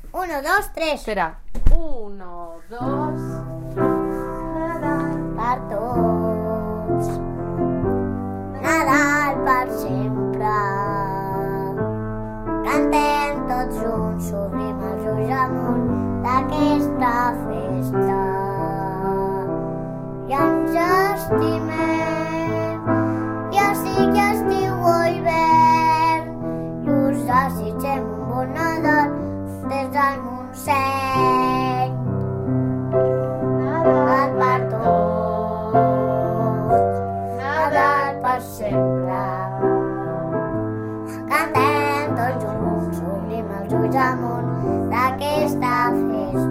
1, 2, 3. Espera. 1, 2... Nadal per tots, Nadal per sempre. Cantem tots junts, obrim els ulls amunt d'aquesta festa i ens estimem, ja sigui estiu o hivern, i us desitgem un bon Nadal des del Montseny. Nadal per tots, Nadal per sempre. Cantem tots junts, obrim els ulls amunt d'aquesta festa